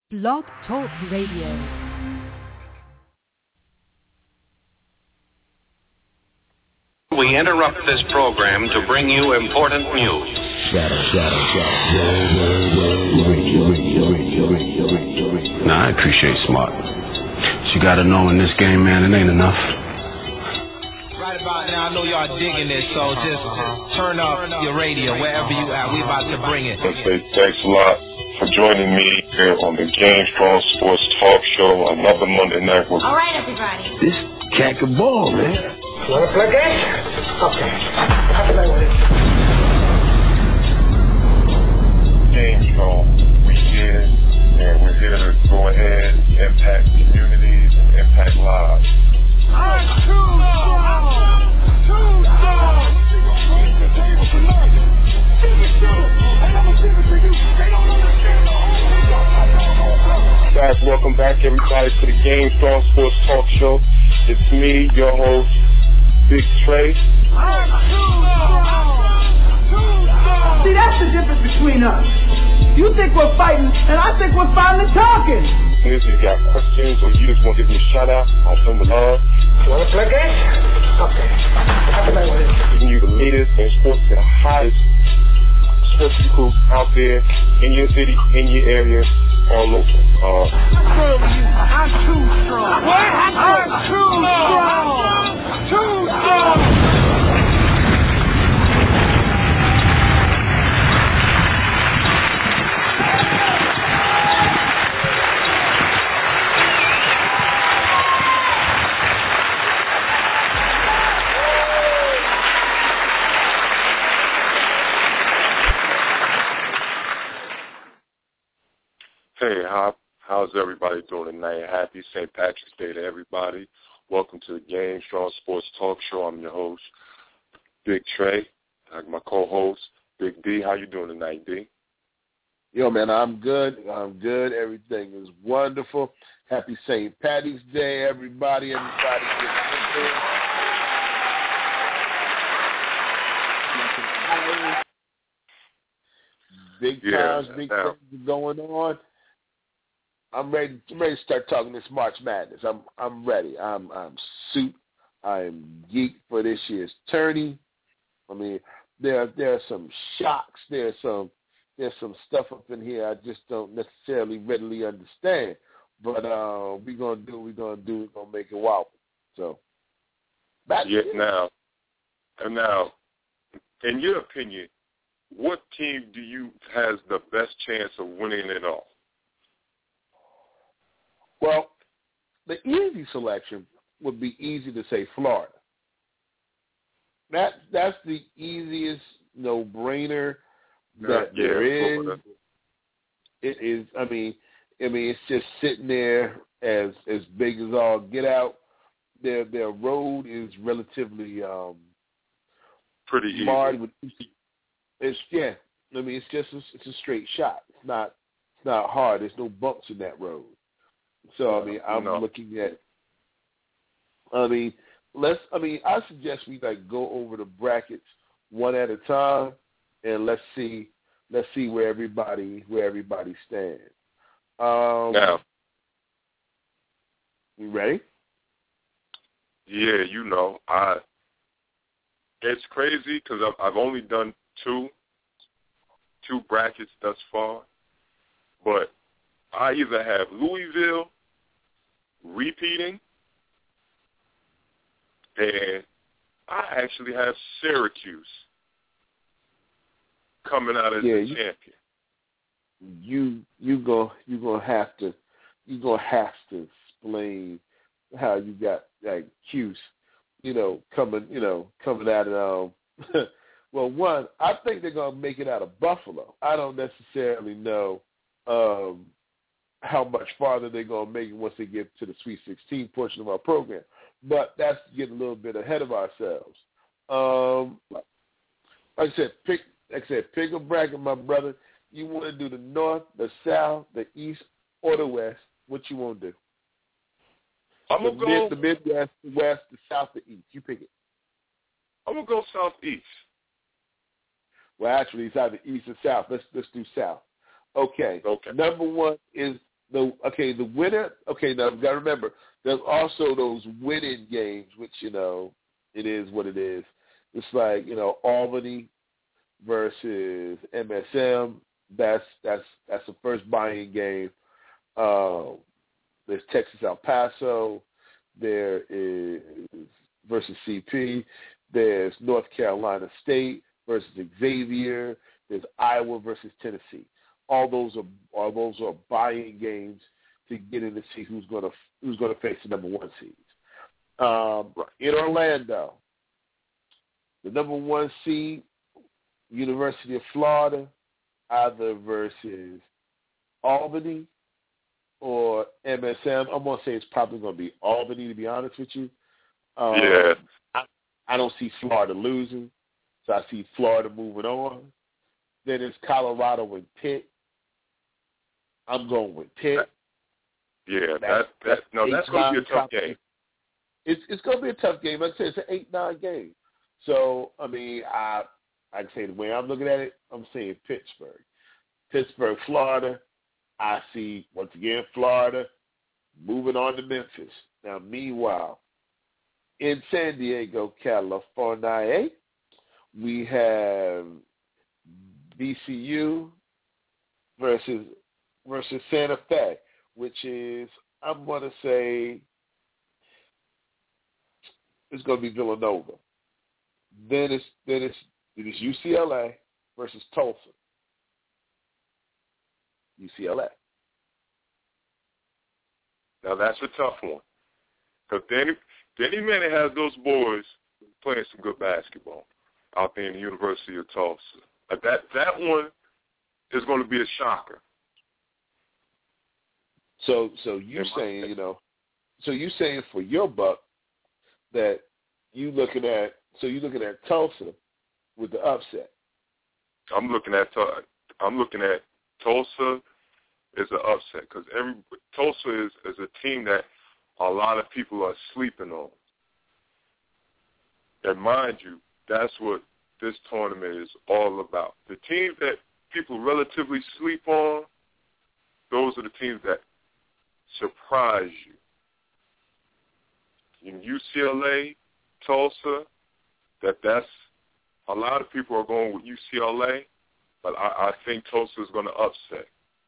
Blog Talk Radio. We interrupt this program to bring you important news. Now, I appreciate smart. But you gotta know in this game, man, it ain't enough. Right about now, I know y'all digging this, so just turn up your radio wherever you at. We about to bring it. I say thanks a lot for joining me here on the Game Strong Sports Talk Show, another Monday night. All right, everybody. This cat can ball, man. You want to play game? Okay. I'll play with it. Game Strong, we here, and we're here to go ahead and impact communities and impact lives. I'm too strong! Too strong! Guys, welcome back everybody to the Game Strong Sports Talk Show. It's me, your host, Big Trey. I'm too strong! Too strong! See, that's the difference between us. You think we're fighting, and I think we're finally talking. If you got questions or you just want to give me a shout out, I'll send them love. You want to play game? Okay. I'll play with it. Giving you the latest and sports, the hottest sports people out there in your city, in your area, all over. I'm too strong. What? I'm too strong. Too strong. Hey, how's everybody doing tonight? Happy St. Patrick's Day to everybody. Welcome to the Game Strong Sports Talk Show. I'm your host, Big Trey. I have my co-host, Big D. How you doing tonight, D? Yo, man, I'm good. Everything is wonderful. Happy St. Patty's Day, everybody. Everybody get big times, big things are going on. I'm ready to start talking this March Madness. I'm ready. I'm soup. I am geeked for this year's tourney. I mean, there are some shocks. There's some stuff up in here I just don't necessarily readily understand. But we're gonna do what we're gonna do. We're gonna make it wobble. So now, in your opinion, what team do you has the best chance of winning it all? Well, the easy selection would be easy to say Florida. That's the easiest no-brainer that there is. Florida. It is. I mean, it's just sitting there as big as all get out. Their road is relatively pretty easy. It's it's a straight shot. It's not hard. There's no bumps in that road. So I'm looking at. I suggest we go over the brackets one at a time, and let's see where everybody stands. Now, you ready? Yeah, it's crazy because I've only done two brackets thus far, but I either have Louisville repeating, and I actually have Syracuse coming out as the champion. You gonna have to explain how you got Cuse, coming out of well, one, I think they're gonna make it out of Buffalo. I don't necessarily know how much farther they're going to make it once they get to the Sweet 16 portion of our program. But that's getting a little bit ahead of ourselves. Like I said, pick a bracket, my brother. You want to do the North, the South, the East, or the West. What you want to do? I'm going to go... The Midwest, the West, the South, the East. You pick it. I'm going to go Southeast. Well, actually, it's either East or South. Let's do South. Okay. Number one is the winner. Okay, now you got to remember, there's also those winning games, which it is what it is. It's like Albany versus MSM. That's the first buy-in game. There's Texas El Paso. There is versus CP. There's North Carolina State versus Xavier. There's Iowa versus Tennessee. All those are buy-in games to get in to see who's going to face the number 1 seeds. In Orlando, the number 1 seed, University of Florida, either versus Albany or MSM. I'm going to say it's probably going to be Albany, to be honest with you. Yeah. I don't see Florida losing, so I see Florida moving on. Then it's Colorado and Pitt. I'm going with Pitt. Yeah, that's going to be a tough game. It's going to be a tough game. Like I said, it's an 8-9 game. So, I mean, I'd say the way I'm looking at it, I'm saying Pittsburgh, Florida. I see, once again, Florida moving on to Memphis. Now, meanwhile, in San Diego, California, we have VCU versus Santa Fe, which is, I'm going to say, it's going to be Villanova. Then it's UCLA versus Tulsa. UCLA. Now that's a tough one, because Danny Manning has those boys playing some good basketball out there in the University of Tulsa. That one is going to be a shocker. So you saying so you saying for your buck that you looking at Tulsa with the upset. I'm looking at Tulsa as an upset, because Tulsa is a team that a lot of people are sleeping on. And mind you, that's what this tournament is all about. The teams that people relatively sleep on, those are the teams that surprise you. In UCLA, Tulsa, that's a lot of people are going with UCLA, but I think Tulsa is going to upset.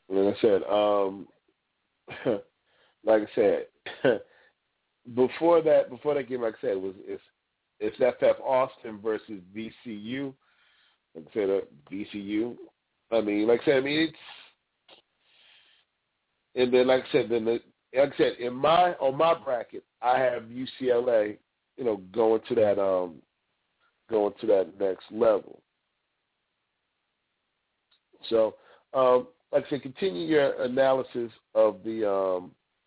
Like I said, before that game, like I said, it's FF Austin versus VCU. Like I said, VCU. It's, and then like I said, on my bracket, I have UCLA, going to that next level. So, like I said, continue your analysis of the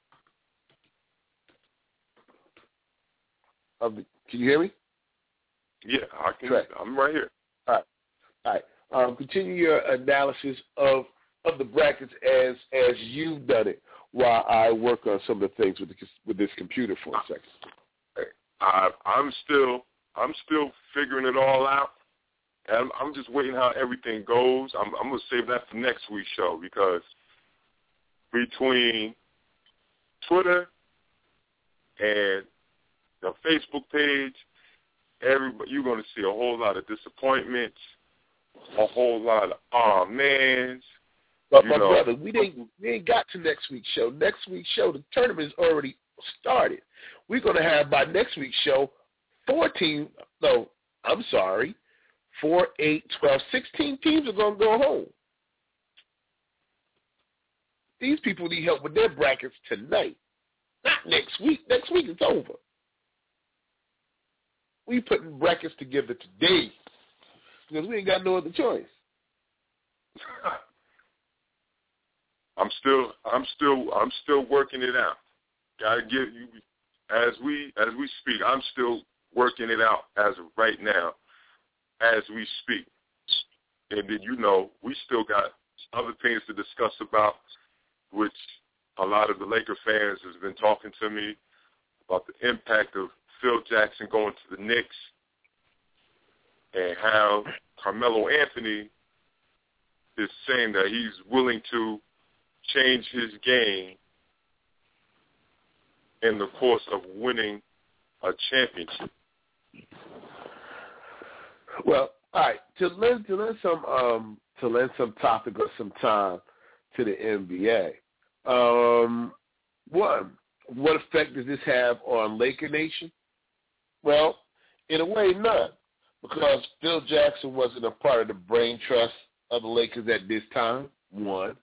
Can you hear me? Yeah, I can. Right. I'm right here. All right. Continue your analysis of the brackets as you've done it, while I work on some of the things with this computer for a second. I'm still figuring it all out, and I'm just waiting how everything goes. I'm going to save that for next week's show, because between Twitter and the Facebook page, you're going to see a whole lot of disappointments, a whole lot of mans. But my brother, we ain't got to next week's show. Next week's show, the tournament is already started. We're going to have, by next week's show, 4, 8, 12, 16 teams are going to go home. These people need help with their brackets tonight, not next week. Next week it's over. We putting brackets together today because we ain't got no other choice. I'm still working it out. Gotta give you, as we speak, I'm still working it out as of right now, as we speak. And then we still got other things to discuss about, which a lot of the Laker fans has been talking to me about the impact of Phil Jackson going to the Knicks, and how Carmelo Anthony is saying that he's willing to change his game in the course of winning a championship? Well, all right. To lend some topic or some time to the NBA. What effect does this have on Laker Nation? Well, in a way, none, because Phil Jackson wasn't a part of the brain trust of the Lakers at this time. One,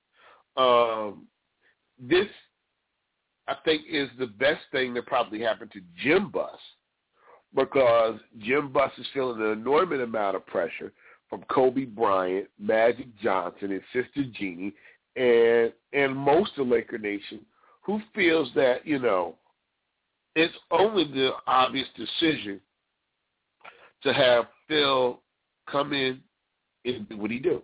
this I think is the best thing that probably happened to Jim Buss, because Jim Buss is feeling an enormous amount of pressure from Kobe Bryant, Magic Johnson, and Sister Jeannie, and most of Laker Nation, who feels that, it's only the obvious decision to have Phil come in and do what he do.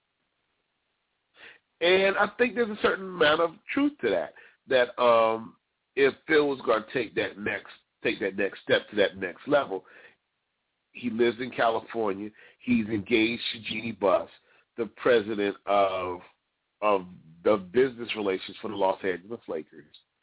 And I think there's a certain amount of truth to that if Phil was going to take that next step to that next level, he lives in California. He's engaged to Jeannie Buss, the president of the business relations for the Los Angeles Lakers.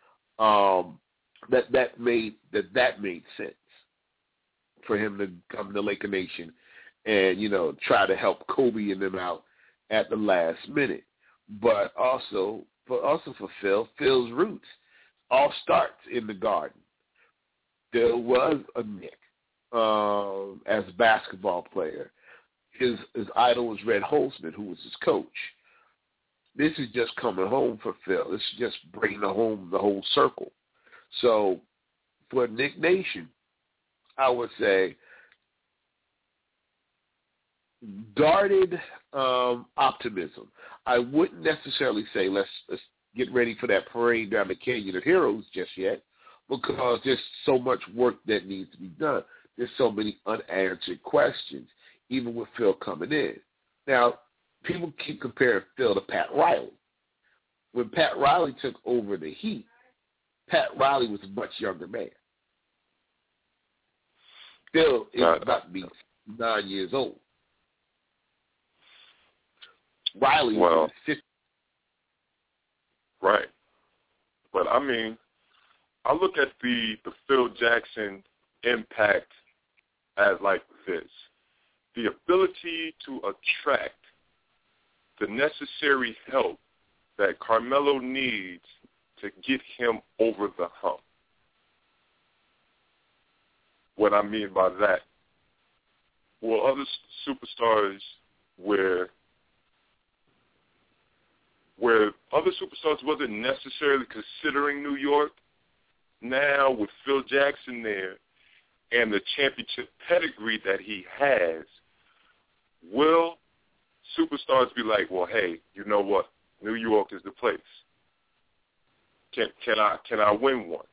That made sense for him to come to Laker Nation and try to help Kobe and them out at the last minute. But also for Phil's roots all starts in the Garden. Phil was a Knick as a basketball player. His idol was Red Holzman, who was his coach. This is just coming home for Phil. This is just bringing home the whole circle. So for Knick Nation, I would say guarded optimism. I wouldn't necessarily say let's get ready for that parade down the Canyon of Heroes just yet, because there's so much work that needs to be done. There's so many unanswered questions, even with Phil coming in. Now, people keep comparing Phil to Pat Riley. When Pat Riley took over the Heat, Pat Riley was a much younger man. Phil is about to be 9 years old. Riley was 50. Right. But, I look at the Phil Jackson impact as like this. The ability to attract the necessary help that Carmelo needs to get him over the hump. What I mean by that, well, other superstars where other superstars wasn't necessarily considering New York, now with Phil Jackson there and the championship pedigree that he has, will superstars be like, well, hey, you know what? New York is the place. Can I win one?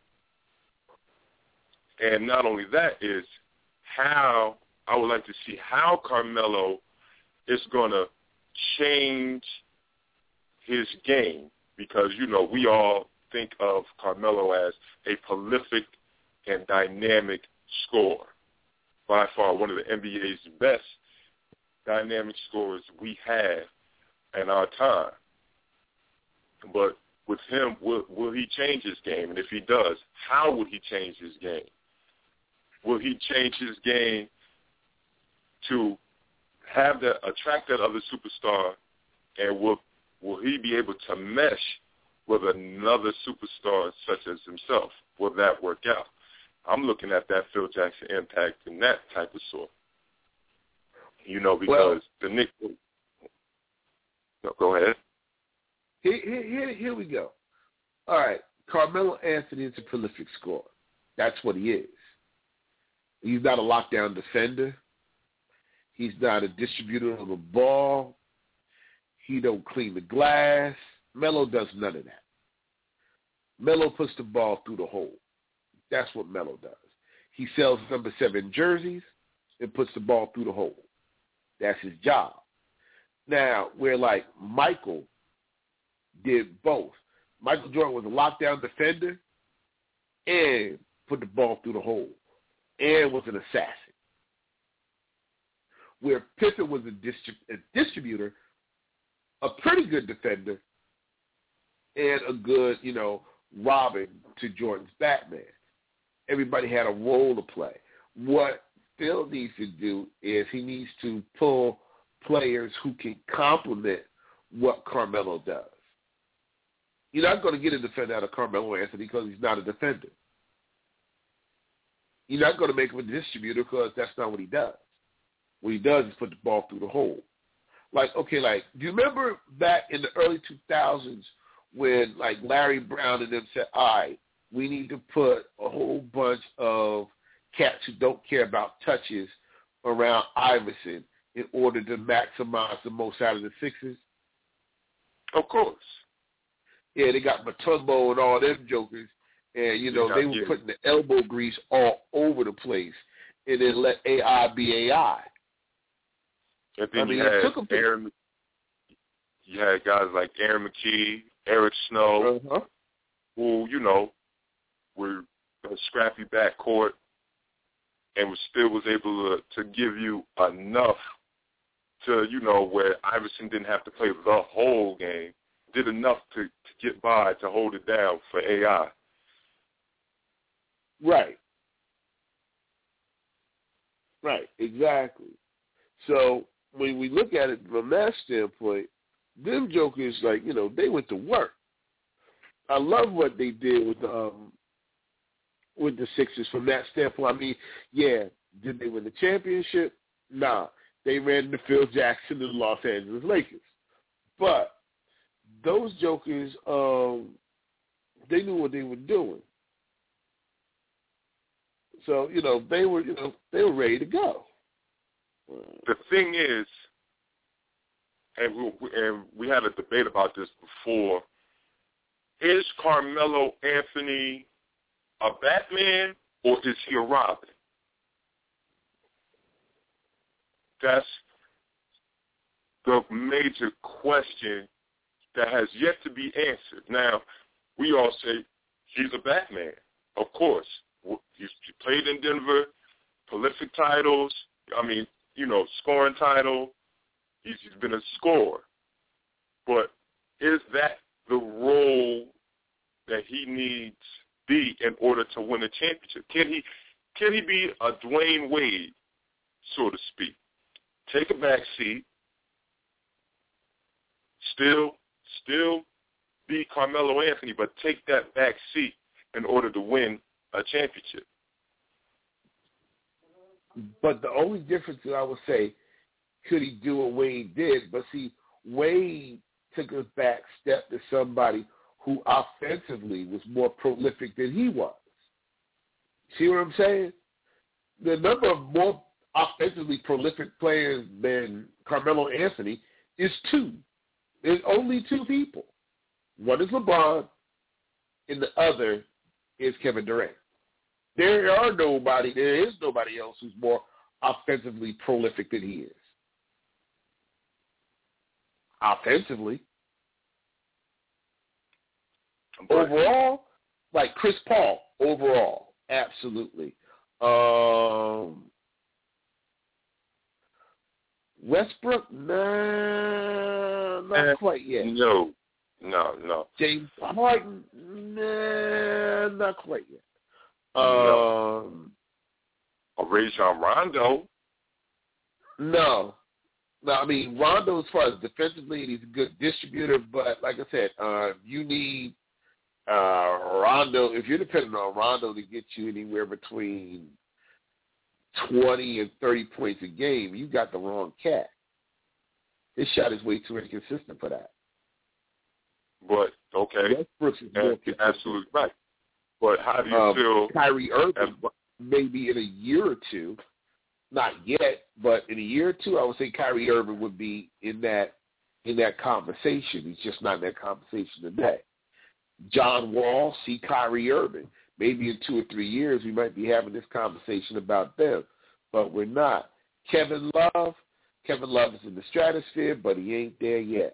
And not only that is how I would like to see how Carmelo is going to change his game, because, we all think of Carmelo as a prolific and dynamic scorer. By far one of the NBA's best dynamic scorers we have in our time. But with him, will he change his game? And if he does, how would he change his game? Will he change his game to attract that other superstar, and will he be able to mesh with another superstar such as himself? Will that work out? I'm looking at that Phil Jackson impact in that type of sort. Because the Knicks. No, go ahead. Here we go. All right, Carmelo Anthony is a prolific scorer. That's what he is. He's not a lockdown defender. He's not a distributor of the ball. He don't clean the glass. Melo does none of that. Melo puts the ball through the hole. That's what Melo does. He sells number 7 jerseys and puts the ball through the hole. That's his job. Now, where like Michael did both. Michael Jordan was a lockdown defender and put the ball through the hole and was an assassin. Where Pippen was a distributor, a pretty good defender, and a good, Robin to Jordan's Batman. Everybody had a role to play. What Phil needs to do is he needs to pull players who can complement what Carmelo does. You're not going to get a defender out of Carmelo Anthony because he's not a defender. You're not going to make him a distributor because that's not what he does. What he does is put the ball through the hole. Do you remember back in the early 2000s when, Larry Brown and them said, all right, we need to put a whole bunch of cats who don't care about touches around Iverson in order to maximize the most out of the Sixers? Of course. Yeah, they got Matumbo and all them jokers, and, they were putting the elbow grease all over the place, and then let AI be AI. And then you had guys like Aaron McKee, Eric Snow, who, were a scrappy backcourt and was able to give you enough to, where Iverson didn't have to play the whole game, did enough to get by, to hold it down for AI. Right, exactly. So when we look at it from that standpoint, them jokers, they went to work. I love what they did with the Sixers from that standpoint. I mean, yeah, did they win the championship? Nah, they ran into Phil Jackson and the Los Angeles Lakers. But those jokers, they knew what they were doing. So, they were ready to go. The thing is, and we had a debate about this before, is Carmelo Anthony a Batman or is he a Robin? That's the major question that has yet to be answered. Now, we all say he's a Batman, of course. He played in Denver, prolific titles, scoring title. He's been a scorer. But is that the role that he needs be in order to win a championship? Can he be a Dwayne Wade, so to speak? Take a back seat, still be Carmelo Anthony, but take that back seat in order to win a championship. But the only difference that I would say, could he do what Wade did? But see, Wade took a back step to somebody who offensively was more prolific than he was. See what I'm saying? The number of more offensively prolific players than Carmelo Anthony is two. There's only two people. One is LeBron, and the other is Kevin Durant. There is nobody else who's more offensively prolific than he is. Offensively. Overall, like Chris Paul, overall, absolutely. Westbrook, not quite yet. No. James Harden, not quite yet. Rajon Rondo. No, I mean, Rondo, as far as defensively, he's a good distributor, but like I said, you need Rondo. If you're depending on Rondo to get you anywhere between 20 and 30 points a game, you got the wrong cat. His shot is way too inconsistent for that. But, okay. Westbrook's is more consistent. Absolutely right. But how do you feel? Kyrie Irving, maybe in a year or two, not yet, but in a year or two, I would say Kyrie Irving would be in that conversation. He's just not in that conversation today. John Wall, see Kyrie Irving. Maybe in 2 or 3 years we might be having this conversation about them, but we're not. Kevin Love is in the stratosphere, but he ain't there yet.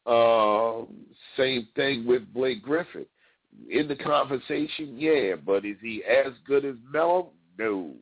Same thing with Blake Griffin. In the conversation, yeah, but is he as good as Melo? No.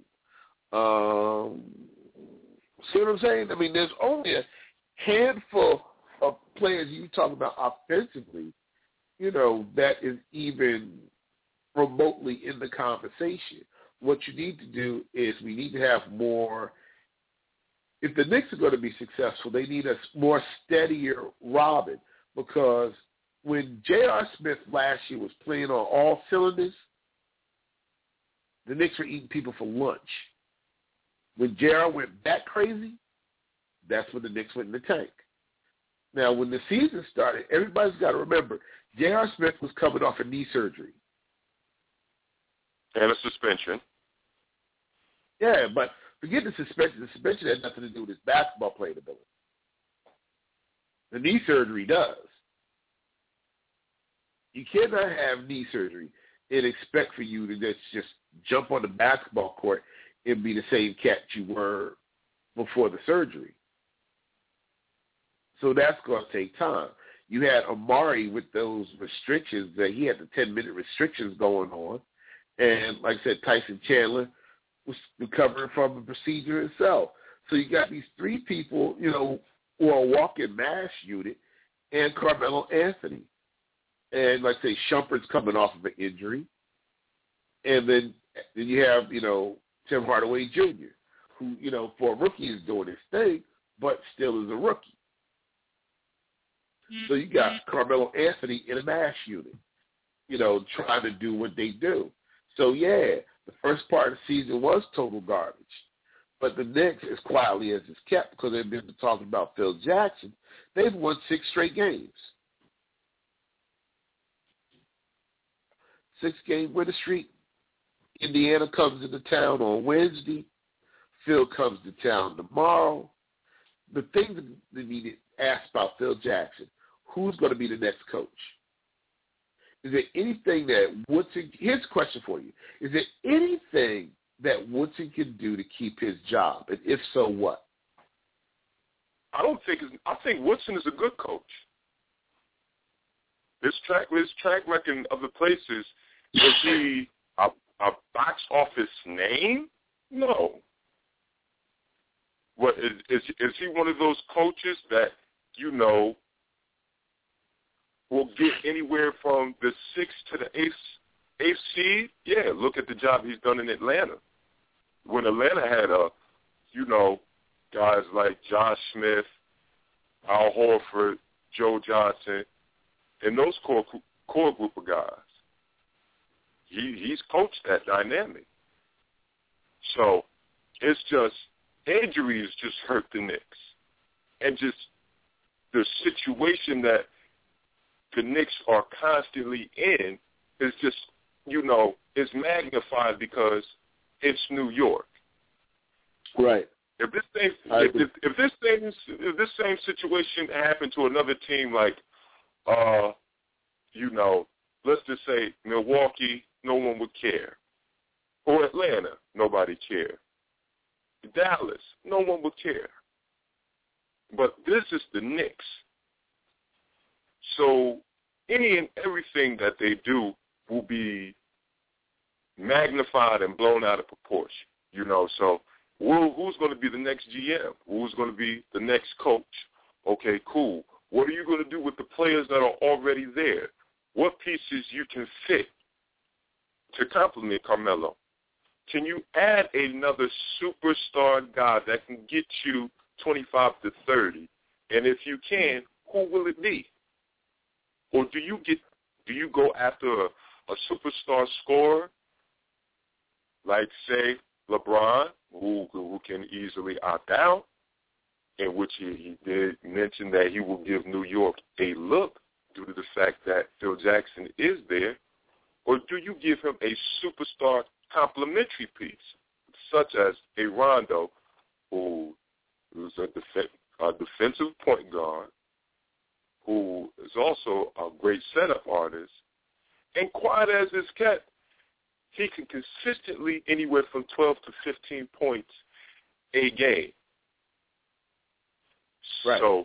See what I'm saying? I mean, there's only a handful of players you talk about offensively that is even remotely in the conversation. What you need to do is we need to have more. If the Knicks are going to be successful, they need a more steadier Robin, because when J.R. Smith last year was playing on all cylinders, the Knicks were eating people for lunch. When J.R. went back crazy, that's when the Knicks went in the tank. Now, when the season started, everybody's got to remember, J.R. Smith was coming off a knee surgery. And a suspension. Yeah, but forget the suspension. The suspension had nothing to do with his basketball playing ability. The knee surgery does. You cannot have knee surgery and expect for you to just jump on the basketball court and be the same cat you were before the surgery. So that's going to take time. You had Amari with those restrictions, that he had the 10-minute restrictions going on. And like I said, Tyson Chandler was recovering from the procedure itself. So you got these three people, who are a walk-in mass unit, and Carmelo Anthony. And like I say, Shumpert's coming off of an injury. And then you have, Tim Hardaway Jr., who, for a rookie is doing his thing, but still is a rookie. So you got Carmelo Anthony in a mass unit, trying to do what they do. So, yeah, the first part of the season was total garbage. But the Knicks, as quietly as it's kept, because they've been talking about Phil Jackson, they've won 6 straight games. 6-game winning streak. Indiana comes into town on Wednesday. Phil comes to town tomorrow. The thing that they need to ask about Phil Jackson, who's going to be the next coach? Is there anything that Woodson – here's a question for you. Is there anything that Woodson can do to keep his job? And if so, what? I think Woodson is a good coach. His track record of the places, is he a box office name? No. What is he one of those coaches that will get anywhere from the 6th to the 8th seed? Yeah, look at the job he's done in Atlanta. When Atlanta had guys like Josh Smith, Al Horford, Joe Johnson, and those core group of guys. He's coached that dynamic. So it's just injuries just hurt the Knicks. And just the situation that the Knicks are constantly in is just, it's magnified because it's New York. Right. If this same situation happened to another team like, let's just say Milwaukee, no one would care. Or Atlanta, nobody cared. Dallas, no one would care. But this is the Knicks. So any and everything that they do will be magnified and blown out of proportion. So who's going to be the next GM? Who's going to be the next coach? Okay, cool. What are you going to do with the players that are already there? What pieces you can fit to complement Carmelo? Can you add another superstar guy that can get you 25 to 30? And if you can, who will it be? Or do you go after a superstar scorer like, say, LeBron, who can easily opt out, in which he did mention that he will give New York a look due to the fact that Phil Jackson is there? Or do you give him a superstar complementary piece, such as a Rondo, who is a defensive point guard, who is also a great setup artist, and quiet as it's kept, he can consistently anywhere from 12 to 15 points a game. Right. So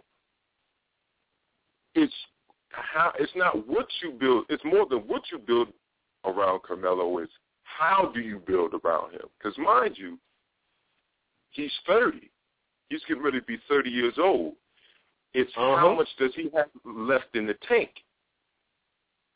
it's not what you build. It's more than what you build around Carmelo. It's how do you build around him? Because mind you, he's 30. He's getting ready to be 30 years old. It's how much does he have left in the tank?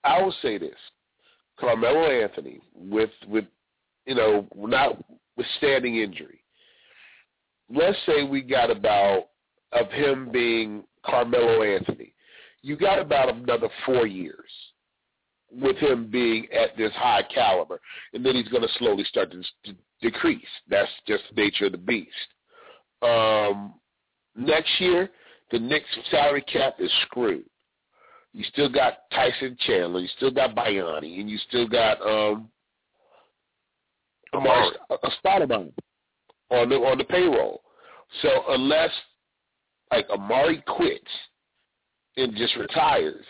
I will say this: Carmelo Anthony, with notwithstanding injury, let's say we got about of him being Carmelo Anthony, you got about another 4 years with him being at this high caliber, and then he's going to slowly start to decrease. That's just the nature of the beast. Next year, the Knicks salary cap is screwed. You still got Tyson Chandler, you still got Bryony, and you still got Stoudemire on the payroll. So unless like Amari quits and just retires,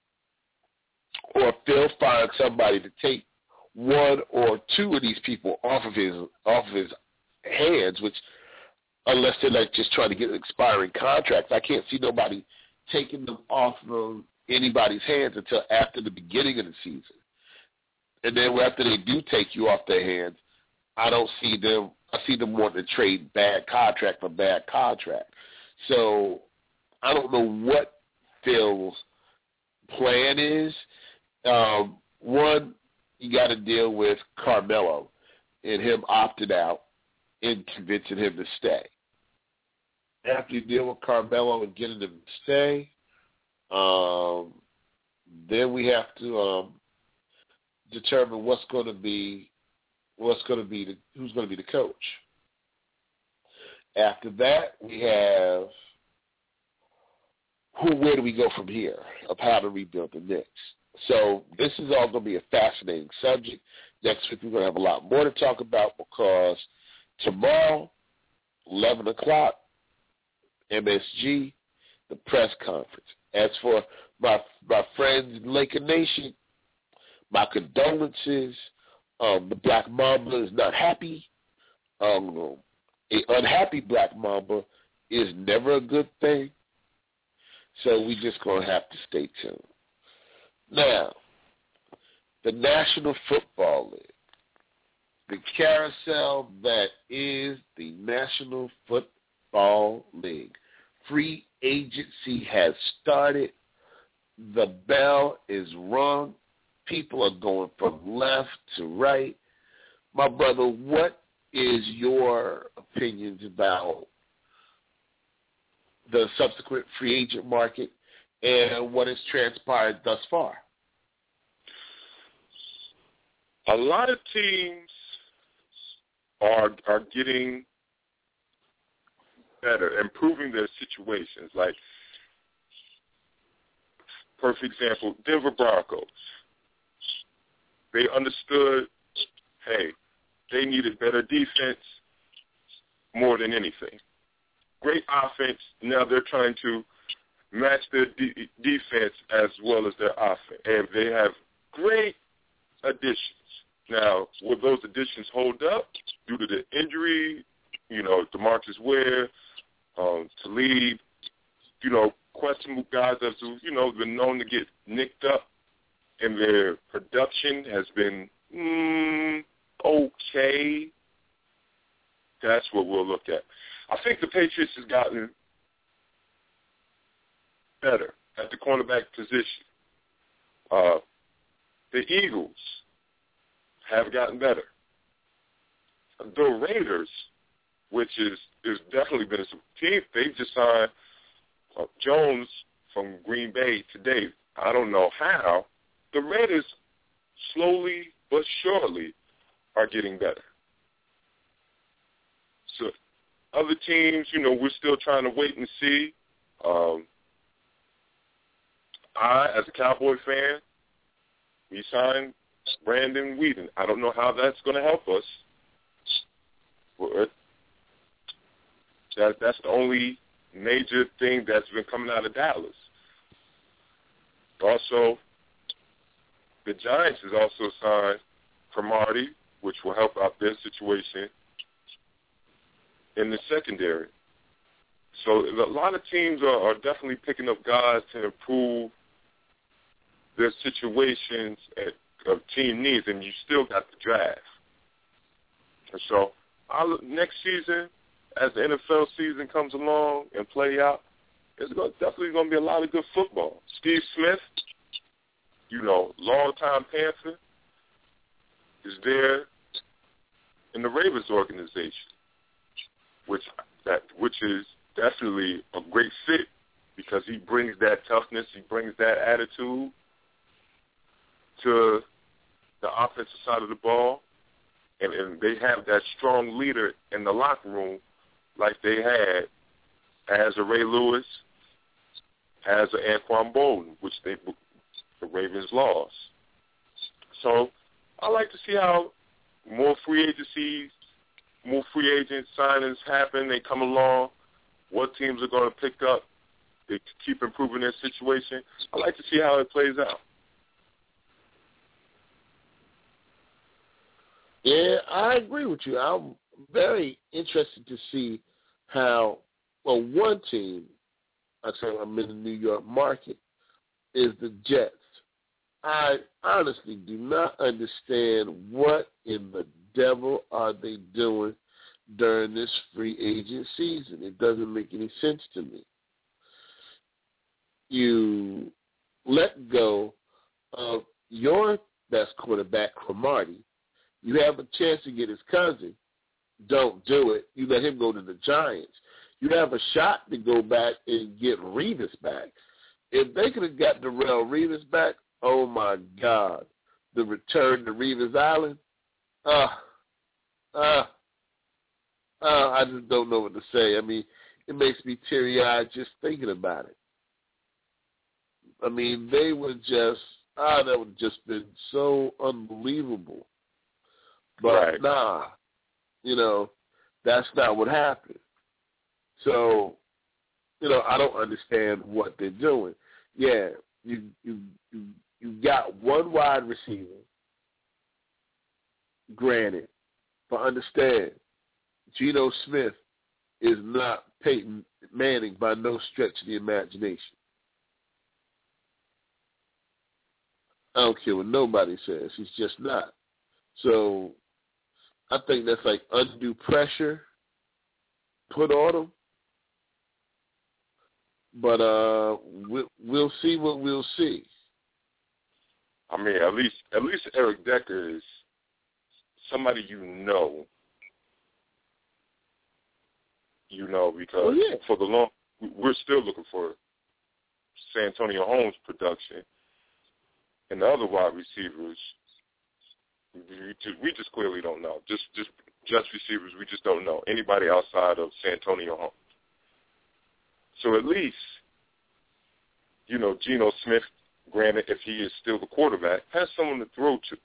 or Phil finds somebody to take one or two of these people off of his hands, which unless they're like just trying to get expiring contracts, I can't see nobody taking them off of anybody's hands until after the beginning of the season. And then after they do take you off their hands, I see them wanting to trade bad contract for bad contract. So I don't know what Phil's plan is. One, you got to deal with Carmelo and him opting out and convincing him to stay. After you deal with Carmelo and getting him to stay, then we have to determine who's going to be the coach. After that, we have where do we go from here of how to rebuild the Knicks. So this is all going to be a fascinating subject. Next week we're going to have a lot more to talk about because tomorrow, 11 o'clock, MSG, the press conference. As for my friends in Laker Nation, my condolences. The Black Mamba is not happy. An unhappy Black Mamba is never a good thing. So we just going to have to stay tuned. Now, the National Football League, the carousel that is the National Football League. Free agency has started. The bell is rung. People are going from left to right. My brother, what is your opinions about the subsequent free agent market and what has transpired thus far? A lot of teams are getting better, improving their situations. Like, perfect example, Denver Broncos. They understood, hey, they needed better defense more than anything. Great offense. Now they're trying to match their defense as well as their offense. And they have great additions. Now, will those additions hold up due to the injury? DeMarcus Ware, Talib, questionable guys that have, been known to get nicked up, and their production has been okay. That's what we'll look at. I think the Patriots has gotten better at the cornerback position. The Eagles have gotten better. The Raiders, which is definitely been a team, they've just signed Jones from Green Bay today. I don't know how. The Raiders, slowly but surely, are getting better. So other teams, we're still trying to wait and see. I, as a Cowboy fan, we signed Brandon Weeden. I don't know how that's going to help us. But that's the only major thing that's been coming out of Dallas. Also, the Giants has also signed Cromartie, which will help out their situation in the secondary. So a lot of teams are definitely picking up guys to improve their situations of team needs, and you still got the draft. And so next season, as the NFL season comes along and play out, it's definitely going to be a lot of good football. Steve Smith, longtime Panther is there in the Ravens organization, which is definitely a great fit because he brings that toughness, he brings that attitude to the offensive side of the ball, and they have that strong leader in the locker room like they had as a Ray Lewis, as a Anquan Bolden, which the Ravens lost. So I like to see how more free agent signings happen. They come along. What teams are going to pick up? They keep improving their situation. I like to see how it plays out. Yeah, I agree with you. I'm very interested to see how, one team, I'm in the New York market, is the Jets. I honestly do not understand what in the devil are they doing during this free agent season. It doesn't make any sense to me. You let go of your best quarterback, Cromartie. You have a chance to get his cousin. Don't do it. You let him go to the Giants. You have a shot to go back and get Revis back. If they could have got Darrelle Revis back, oh, my God, the return to Revis Island, I just don't know what to say. I mean, it makes me teary-eyed just thinking about it. I mean, they were just, that would have just been so unbelievable. But, that's not what happened. So, I don't understand what they're doing. Yeah, you got one wide receiver, granted, but understand, Geno Smith is not Peyton Manning by no stretch of the imagination. I don't care what nobody says. He's just not. So I think that's like undue pressure put on him. But we'll see what we'll see. I mean, at least Eric Decker is somebody because for the long, we're still looking for Santonio Holmes production, and the other wide receivers, we just clearly don't know. Just receivers, we just don't know anybody outside of Santonio Holmes. So at least, Geno Smith, granted, if he is still the quarterback, has someone to throw to.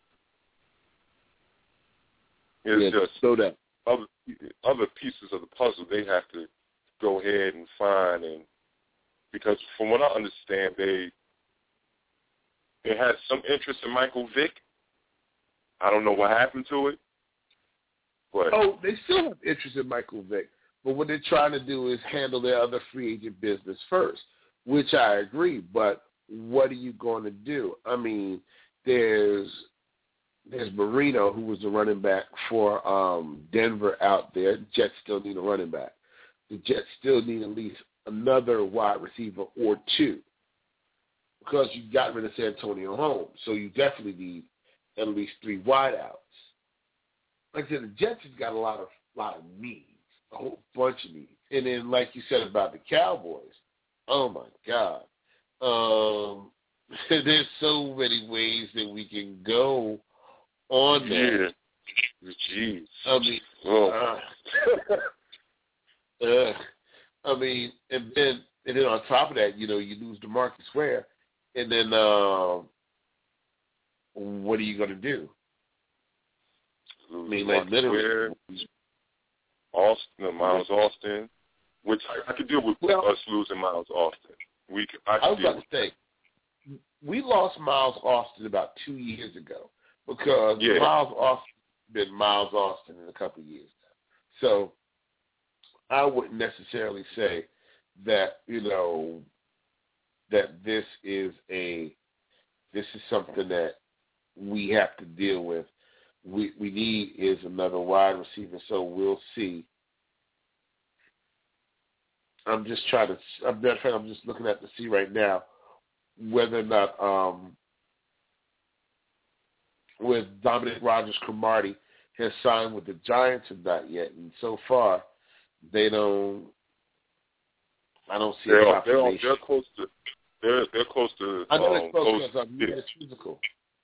It's just so that other pieces of the puzzle they have to go ahead and find, and because from what I understand, they had some interest in Michael Vick. I don't know what happened to it. But they still have interest in Michael Vick. But what they're trying to do is handle their other free agent business first, which I agree. But what are you going to do? I mean, there's Marino, who was the running back for Denver out there. The Jets still need a running back. The Jets still need at least another wide receiver or two because you got rid of Santonio Holmes. So you definitely need at least 3 wideouts. Like I said, the Jets has got a lot of needs. A whole bunch of needs. And then, like you said about the Cowboys, oh, my God. There's so many ways that we can go on that. Yeah. Jeez. I mean, and then on top of that, you lose DeMarcus Ware, and then what are you going to do? I mean, like literally. Miles Austin, which I could deal with us losing Miles Austin. I was about to say, we lost Miles Austin about 2 years ago because Miles Austin has been Miles Austin in a couple of years now. So I wouldn't necessarily say that, that this is something that we have to deal with. We need is another wide receiver, so we'll see. I'm just looking at to see right now whether or not if Dominic Rodgers-Cromartie has signed with the Giants or not yet. And so far, I don't see a confirmation. They're close to. They're close to. I know they're close because he had his physical.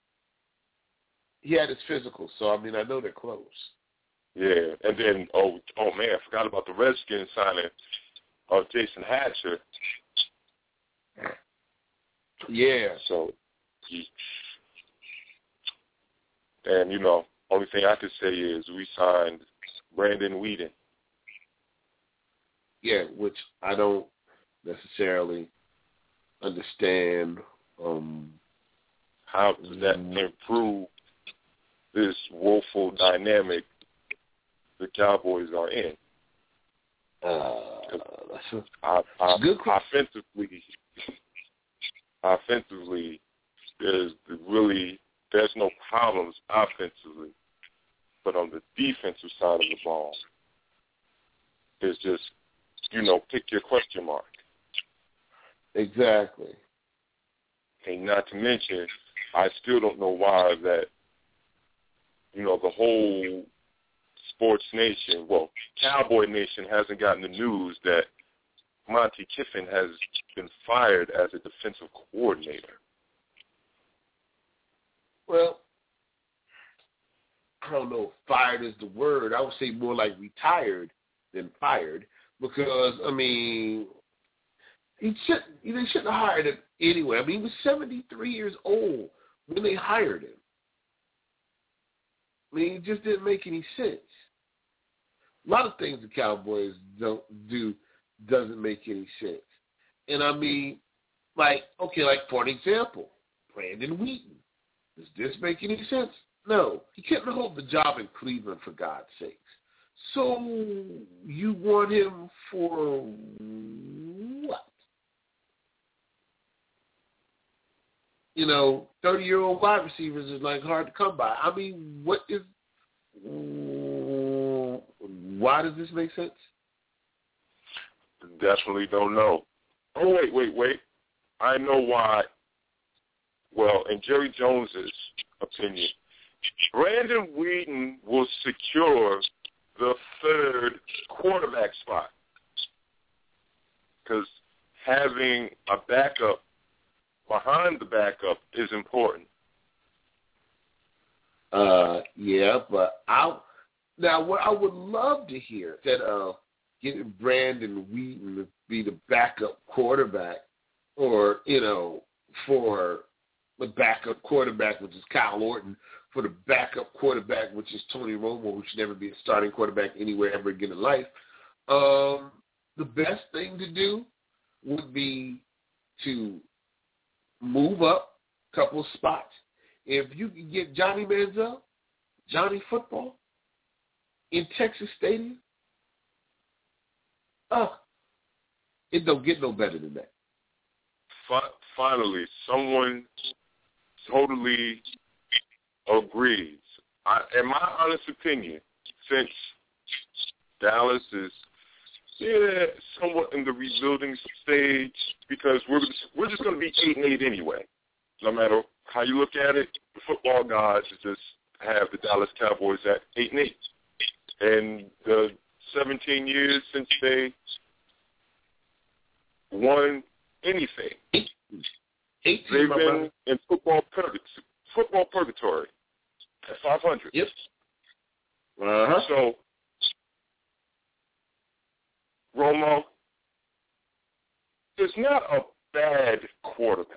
He had his physical, so I know they're close. Yeah, and then oh man, I forgot about the Redskins signing of Jason Hatcher. Yeah. So, and only thing I could say is we signed Brandon Weeden. Yeah, which I don't necessarily understand. How does that improve this woeful dynamic the Cowboys are in? Offensively, there's no problems offensively, but on the defensive side of the ball, it's just pick your question mark. Exactly. And not to mention, I still don't know why that the whole sports nation, Cowboy Nation hasn't gotten the news that Monty Kiffin has been fired as a defensive coordinator. Well, I don't know if fired is the word. I would say more like retired than fired because, they shouldn't have hired him anyway. He was 73 years old when they hired him. It just didn't make any sense. A lot of things the Cowboys don't do doesn't make any sense. And for an example, Brandon Weeden. Does this make any sense? No. He couldn't hold the job in Cleveland, for God's sakes. So you want him for what? 30-year-old wide receivers is hard to come by. Why does this make sense? Definitely don't know. Oh, wait. I know why. Well, in Jerry Jones's opinion, Brandon Weeden will secure the third quarterback spot because having a backup behind the backup is important. Yeah, but what I would love to hear instead of getting Brandon Weeden to be the backup quarterback, or for the backup quarterback, which is Kyle Orton, for the backup quarterback, which is Tony Romo, who should never be a starting quarterback anywhere ever again in life. The best thing to do would be to move up a couple of spots. If you can get Johnny Manziel, Johnny Football, in Texas Stadium, it don't get no better than that. Finally, someone totally agrees. In my honest opinion, since Dallas is somewhat in the rebuilding stage, because we're just going to be 8-8 anyway. No matter how you look at it, the football gods just have the Dallas Cowboys at 8-8. And the 17 years since they won anything, they've been in football purgatory at 500. Yep. So, Romo is not a bad quarterback.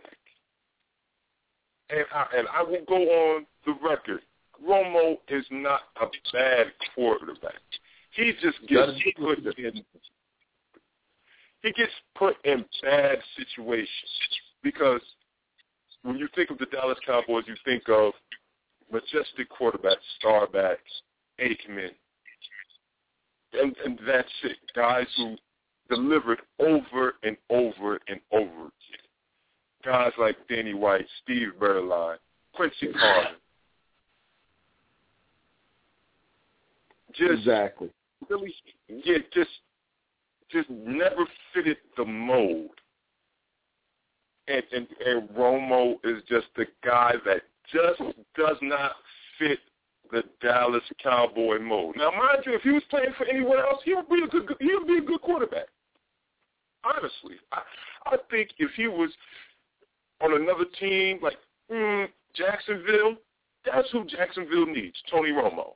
And I will go on the record. Romo is not a bad quarterback. He just gets put in bad situations because when you think of the Dallas Cowboys, you think of majestic quarterbacks, Starbacks, Aikman, and that's it. Guys who delivered over and over and over again. Guys like Danny White, Steve Berline, Quincy Carter. Exactly. Really, yeah, just never fitted the mold. And Romo is just the guy that just does not fit the Dallas Cowboy mold. Now, mind you, if he was playing for anyone else, he would be a good quarterback. Honestly, I think if he was on another team like Jacksonville, that's who Jacksonville needs, Tony Romo.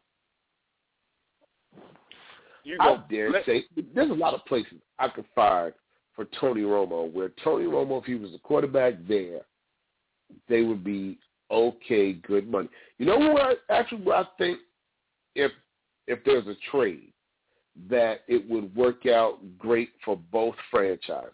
I dare say there's a lot of places I could find for Tony Romo where Tony Romo, if he was a quarterback there, they would be okay, good money. You know what? Actually, what I think if there's a trade that it would work out great for both franchises,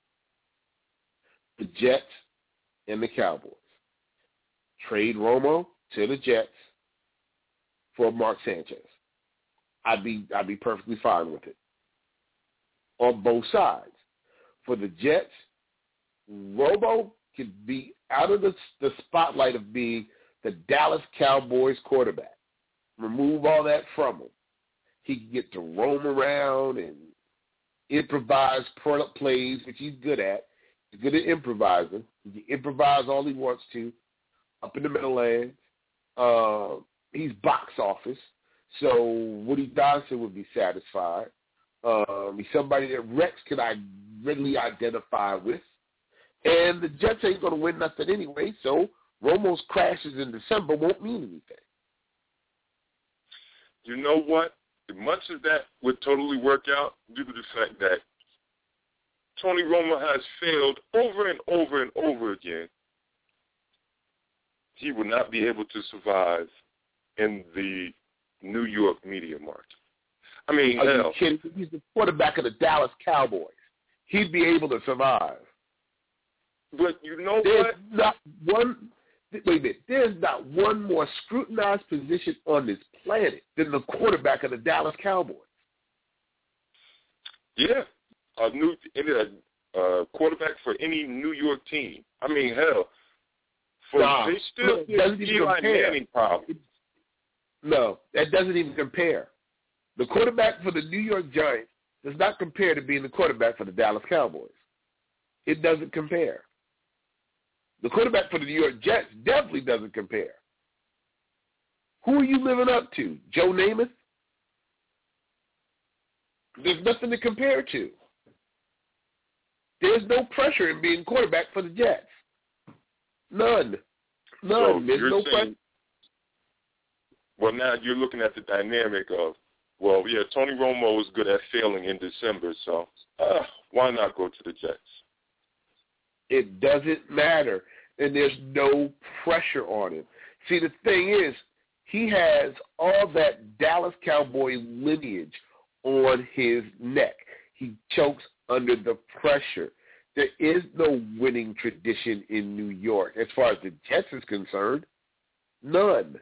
the Jets and the Cowboys. Trade Romo to the Jets for Mark Sanchez. I'd be perfectly fine with it on both sides. For the Jets, Romo could be out of the spotlight of being the Dallas Cowboys quarterback. Remove all that from him. He can get to roam around and improvise plays, which he's good at. He's good at improvising. He can improvise all he wants to up in the Meadowlands. He's box office. So Woody Johnson would be satisfied. He's somebody that Rex can readily identify with. And the Jets ain't going to win nothing anyway, so Romo's crashes in December won't mean anything. You know what? Much of that would totally work out due to the fact that Tony Romo has failed over and over and over again. He will not be able to survive in the New York media market. I mean, are you kidding? He's the quarterback of the Dallas Cowboys. He'd be able to survive. But you know what? Wait a minute. There's not one more scrutinized position on this planet than the quarterback of the Dallas Cowboys. Yeah, a quarterback for any New York team. I mean, hell, they still give Eli Manning problems. No, that doesn't even compare. The quarterback for the New York Giants does not compare to being the quarterback for the Dallas Cowboys. It doesn't compare. The quarterback for the New York Jets definitely doesn't compare. Who are you living up to? Joe Namath? There's nothing to compare to. There's no pressure in being quarterback for the Jets. None. So there's no pressure. Well, now you're looking at the dynamic of, Tony Romo is good at failing in December, so why not go to the Jets? It doesn't matter, and there's no pressure on him. See, the thing is, he has all that Dallas Cowboy lineage on his neck. He chokes under the pressure. There is no winning tradition in New York. As far as the Jets is concerned, none.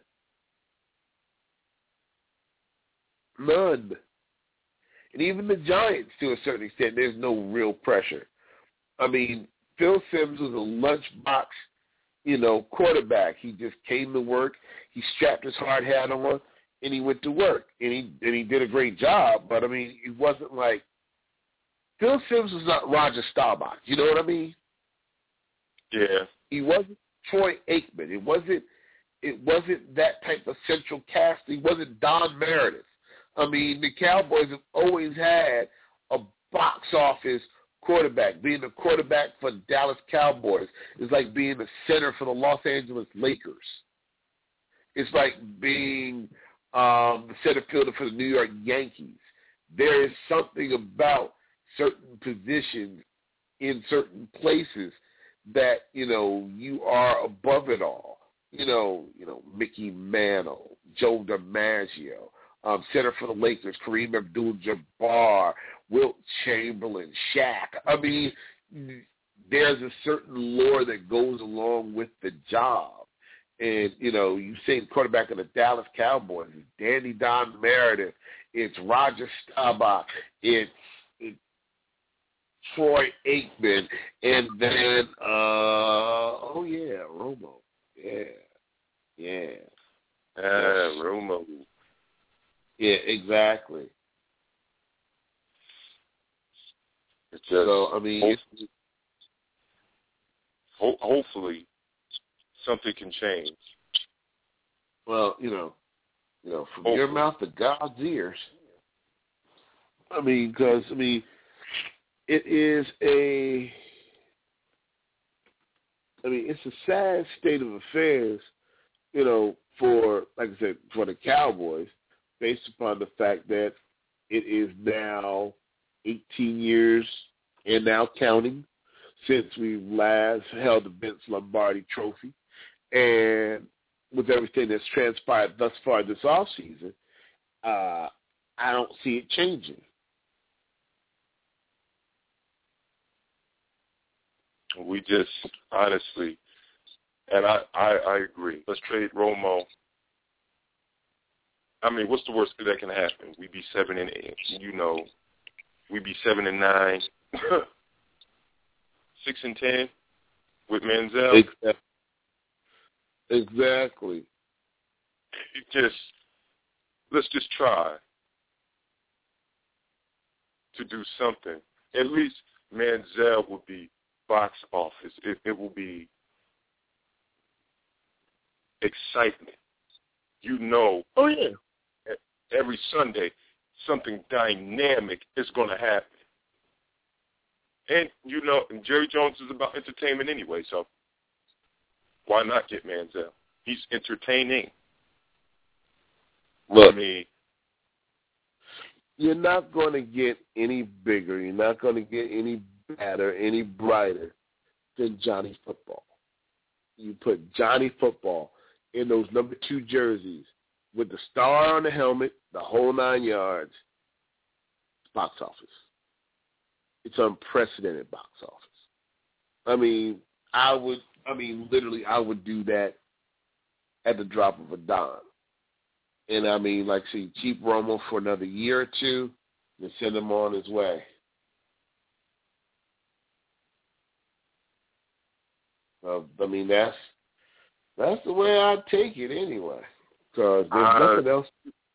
And even the Giants, to a certain extent, there's no real pressure. I mean, Phil Simms was a lunchbox, quarterback. He just came to work. He strapped his hard hat on, and he went to work. And he did a great job. But, I mean, it wasn't like Phil Simms was not Roger Staubach. You know what I mean? Yeah. He wasn't Troy Aikman. It wasn't that type of central cast. He wasn't Don Meredith. I mean, the Cowboys have always had a box office quarterback. Being a quarterback for the Dallas Cowboys is like being the center for the Los Angeles Lakers. It's like being the center fielder for the New York Yankees. There is something about certain positions in certain places that, you are above it all. Mickey Mantle, Joe DiMaggio, center for the Lakers, Kareem Abdul-Jabbar, Wilt Chamberlain, Shaq. I mean, there's a certain lore that goes along with the job. And, you say the quarterback of the Dallas Cowboys, it's Danny Don Meredith, it's Roger Staubach, it's Troy Aikman, and then, Romo. Yeah. Romo. Yeah, exactly. It's just, so, I mean, hopefully something can change. Well, from your mouth to God's ears. I mean, because, it is it's a sad state of affairs, for, like I said, for the Cowboys, based upon the fact that it is now 18 years and now counting since we last held the Vince Lombardi Trophy. And with everything that's transpired thus far this offseason, I don't see it changing. We just, honestly, and I agree. Let's trade Romo. I mean, what's the worst that can happen? We be 7-8. We be 7-9, 6-10 with Manziel. Exactly. Let's just try to do something. At least Manziel will be box office. It will be excitement. Oh, yeah. Every Sunday, something dynamic is going to happen. And, Jerry Jones is about entertainment anyway, so why not get Manziel? He's entertaining. Look, you're not going to get any bigger. You're not going to get any better, any brighter than Johnny Football. You put Johnny Football in those number 2 jerseys with the star on the helmet, the whole 9 yards. Box office. It's unprecedented box office. I would do that at the drop of a dime. And keep Romo for another year or two and send him on his way. That's the way I take it anyway. Because there's nothing else.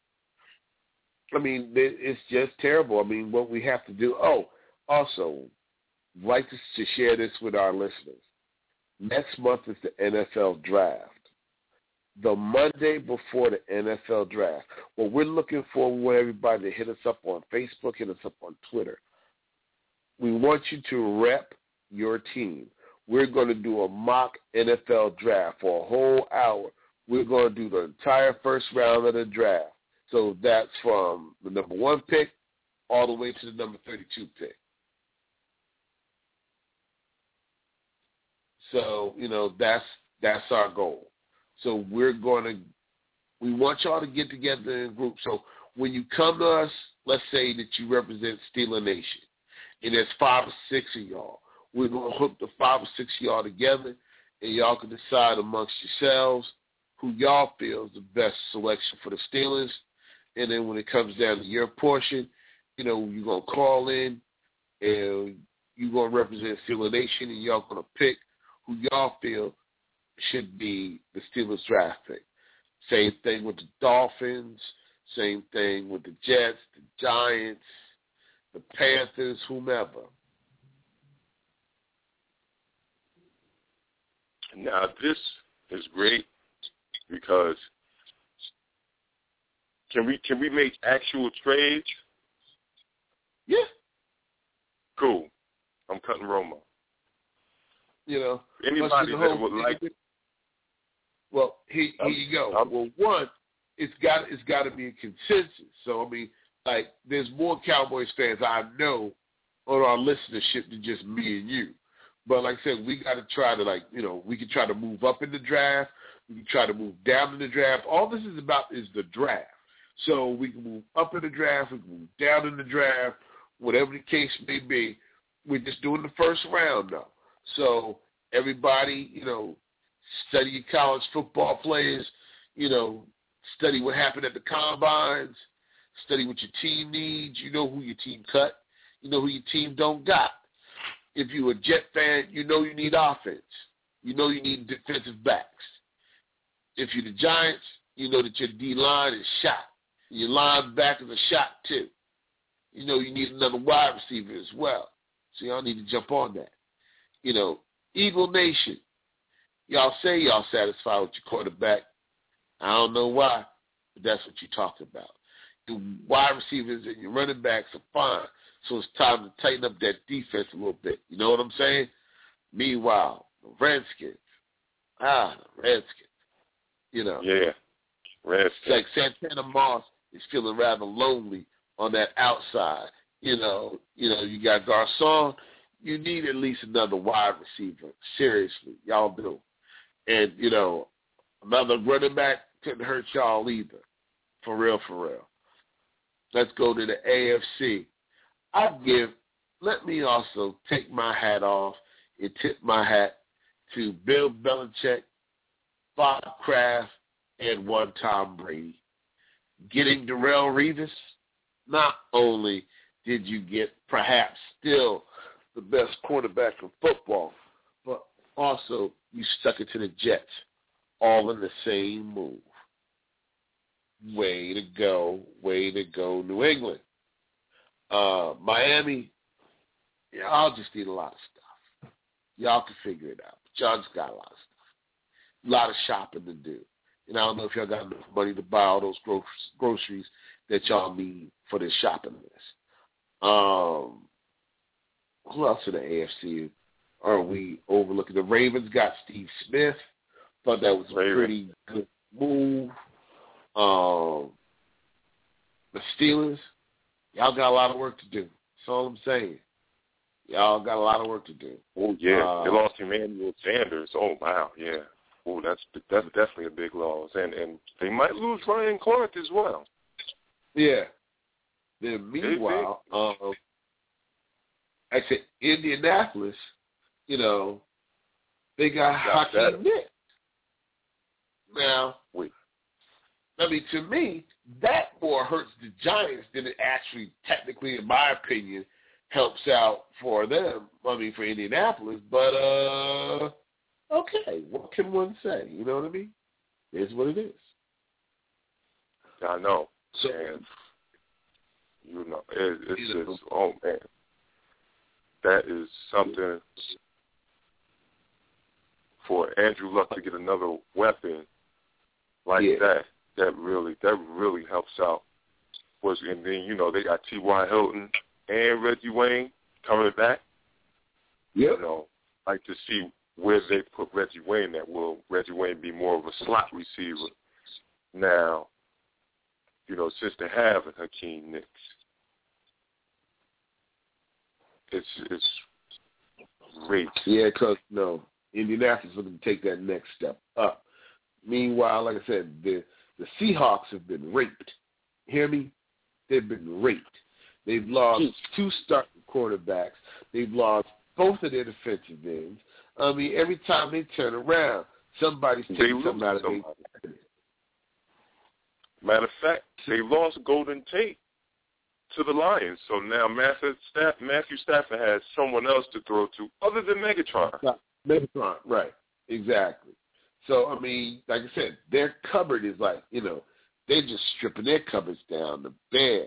It's just terrible. What we have to do. Oh, also, I'd like to share this with our listeners. Next month is the NFL draft. The Monday before the NFL draft. What we're looking for, we want everybody to hit us up on Facebook, hit us up on Twitter. We want you to rep your team. We're going to do a mock NFL draft for a whole hour. We're going to do the entire first round of the draft. So that's from the number 1 pick all the way to the number 32 pick. So, that's our goal. So we want y'all to get together in groups. So when you come to us, let's say that you represent Steeler Nation, and there's 5 or 6 of y'all. We're going to hook the 5 or 6 of y'all together, and y'all can decide amongst yourselves who y'all feel is the best selection for the Steelers. And then when it comes down to your portion, you're going to call in, and you're going to represent Steeler Nation, and y'all going to pick who y'all feel should be the Steelers draft pick. Same thing with the Dolphins, same thing with the Jets, the Giants, the Panthers, whomever. Now, this is great because can we make actual trades? Yeah. Cool. I'm cutting Romo. Anybody that would like it. Well, here you go. Well, one, it's got to be a consensus. So there's more Cowboys fans I know on our listenership than just me and you. But like I said, we got to try to we can try to move up in the draft. We can try to move down in the draft. All this is about is the draft. So we can move up in the draft. We can move down in the draft. Whatever the case may be, we're just doing the first round now. So everybody, study your college football players, study what happened at the combines, study what your team needs. You know who your team cut. You know who your team don't got. If you're a Jet fan, you need offense. You need defensive backs. If you're the Giants, you know that your D-line is shot. Your linebackers are shot too. You need another wide receiver as well. So y'all need to jump on that. Eagle Nation, y'all say y'all satisfied with your quarterback. I don't know why, but that's what you talk about. Your wide receivers and your running backs are fine, so it's time to tighten up that defense a little bit. You know what I'm saying? Meanwhile, the Redskins. You know. Yeah, Redskins. It's like Santana Moss is feeling rather lonely on that outside. You know, you got Garcon. You need at least another wide receiver. Seriously, y'all do. And, another running back couldn't hurt y'all either. For real. Let's go to the AFC. Let me also take my hat off and tip my hat to Bill Belichick, Bob Kraft, and one Tom Brady. Getting Darrelle Revis, not only did you get perhaps still the best quarterback in football, but also you stuck it to the Jets, all in the same move. Way to go, New England. Miami, y'all just need a lot of stuff. Y'all can figure it out, but y'all just got a lot of stuff. A lot of shopping to do. And I don't know if y'all got enough money to buy all those groceries that y'all need for this shopping list. Who else in the AFC are we overlooking? The Ravens got Steve Smith. Thought that was a pretty good move. The Steelers, y'all got a lot of work to do. That's all I'm saying. Y'all got a lot of work to do. Oh, yeah. They lost Emmanuel Sanders. Oh, wow, yeah. Oh, that's definitely a big loss. And they might lose Ryan Clark as well. Yeah. Then meanwhile, I said Indianapolis, they got Hakeem Nicks. Now, to me, that more hurts the Giants than it actually, technically, in my opinion, helps out for them. For Indianapolis. But, okay, what can one say? You know what I mean? It's what it is. I know. So, and, it's just, oh, man. That is something for Andrew Luck to get another weapon like that. That really helps out. And then, they got T.Y. Hilton and Reggie Wayne coming back. Yep. Like to see where they put Reggie Wayne at. Will Reggie Wayne be more of a slot receiver now, since they have Hakeem Nicks? It's great. Yeah, because, Indianapolis is looking to take that next step up. Meanwhile, like I said, the Seahawks have been raped. Hear me? They've been raped. They've lost 2 starting quarterbacks. They've lost both of their defensive ends. Every time they turn around, somebody's taking something out of their pocket. Matter of fact, they lost Golden Tate to the Lions. So now Matthew Stafford has someone else to throw to other than Megatron. Megatron, right. Exactly. So, like I said, their cupboard is like, they're just stripping their cupboards down. The Bear,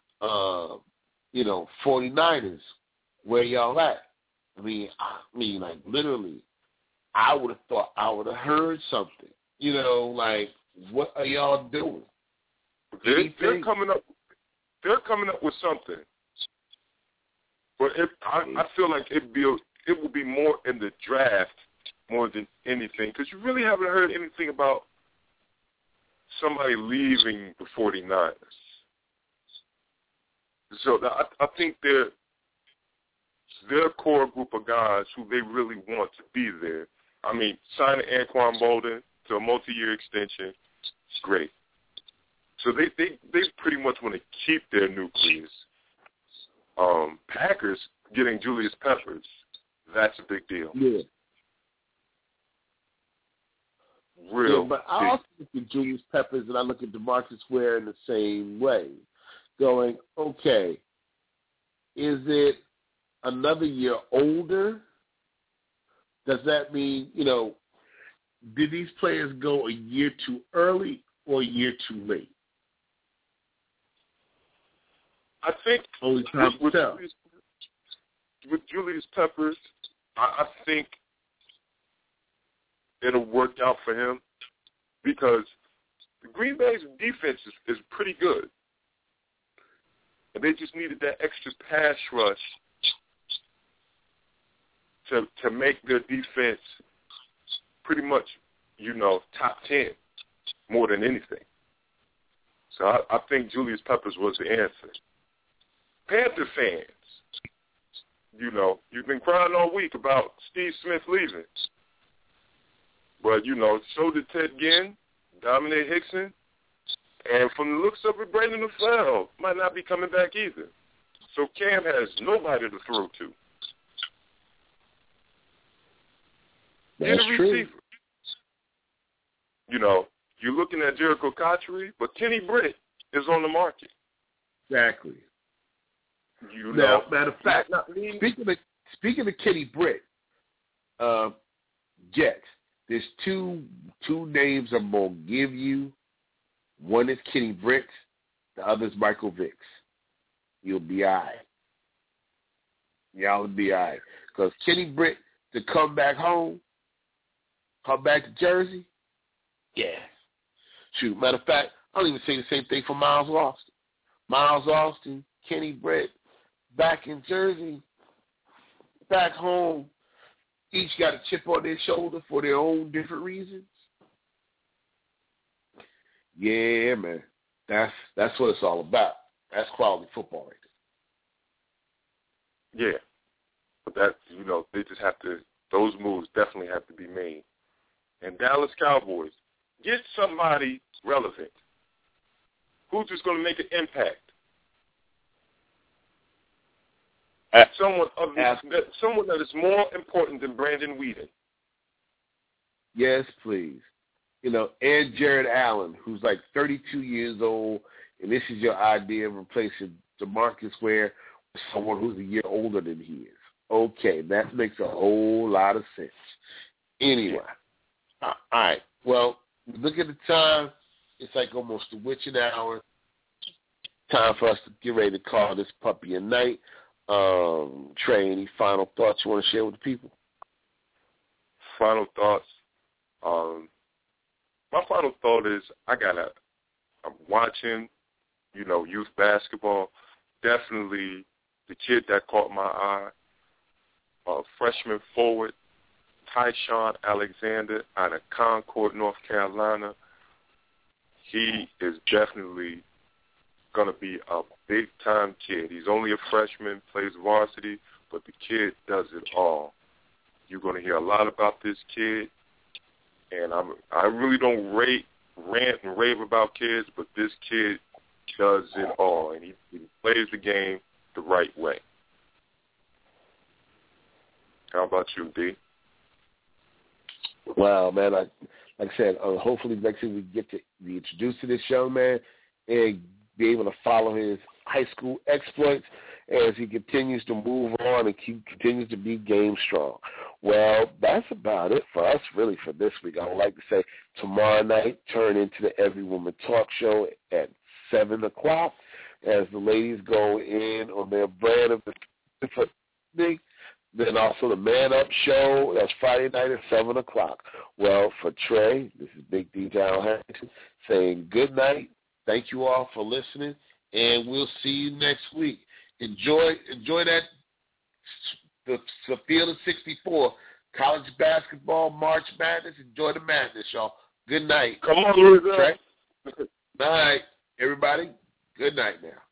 49ers, where y'all at? Like literally, I would have thought I would have heard something. Like, what are y'all doing? They're coming up. They're coming up with something. But I feel like it will be more in the draft more than anything, because you really haven't heard anything about somebody leaving the 49ers. So I think they're a core group of guys who they really want to be there. Signing Anquan Bolden to a multi-year extension, it's great. So they pretty much want to keep their nucleus. Packers getting Julius Peppers, that's a big deal. Yeah. But I also look at Julius Peppers and I look at DeMarcus Ware in the same way, going, okay, is it another year older? Does that mean, did these players go a year too early or a year too late? I think only time to tell. With Julius Peppers, I think it'll work out for him because The Green Bay's defense is pretty good. And they just needed that extra pass rush to make their defense pretty much, top 10 more than anything. So I think Julius Peppers was the answer. Panther fans, you've been crying all week about Steve Smith leaving. But, so did Ted Ginn, Dominic Hickson, and from the looks of it, Brandon LaFleur might not be coming back either. So Cam has nobody to throw to. That's true. You're looking at Jericho Cotchery, but Kenny Britt is on the market. Exactly. Now, matter of fact, speaking of Kenny Britt, Jets, there's two names I'm going to give you. One is Kenny Britt. The other is Michael Vick. You'll be all right. Y'all will be all right. Because Kenny Britt, to come back home, come back to Jersey, yeah. Shoot, matter of fact, I'll even say the same thing for Miles Austin. Miles Austin, Kenny Britt, back in Jersey, back home, each got a chip on their shoulder for their own different reasons. Yeah, man. That's what it's all about. That's quality football right there. Yeah. But that, they just have to, those moves definitely have to be made. And Dallas Cowboys, get somebody relevant. Who's just going to make an impact? Someone that is more important than Brandon Weeden. Yes, please. And Jared Allen, who's like 32 years old, and this is your idea of replacing DeMarcus Ware with someone who's a year older than he is. Okay, that makes a whole lot of sense. Anyway, all right. Well, look at the time. It's like almost a witching hour. Time for us to get ready to call this puppy a night. Trey, any final thoughts you want to share with the people? Final thoughts. My final thought is I'm watching, youth basketball. Definitely the kid that caught my eye, freshman forward, Tyshawn Alexander out of Concord, North Carolina. He is definitely going to be a big-time kid. He's only a freshman, plays varsity, but the kid does it all. You're going to hear a lot about this kid, and I really don't rant and rave about kids, but this kid does it all, and he plays the game the right way. How about you, D? Well, man, like I said, hopefully next week we get to be introduced to this young man and be able to follow his high school exploits as he continues to move on and continues to be game strong. Well, that's about it for us, really, for this week. I would like to say tomorrow night, turn into the Every Woman Talk Show at 7 o'clock as the ladies go in on their brand of the thing. Then also the Man Up Show, that's Friday night at 7 o'clock. Well, for Trey, this is Big D. Darrell Harrington saying good night. Thank you all for listening, and we'll see you next week. Enjoy that, the Field of 64, college basketball, March Madness. Enjoy the madness, y'all. Good night. Come on, Louisville. Trey. Night, everybody. Good night now.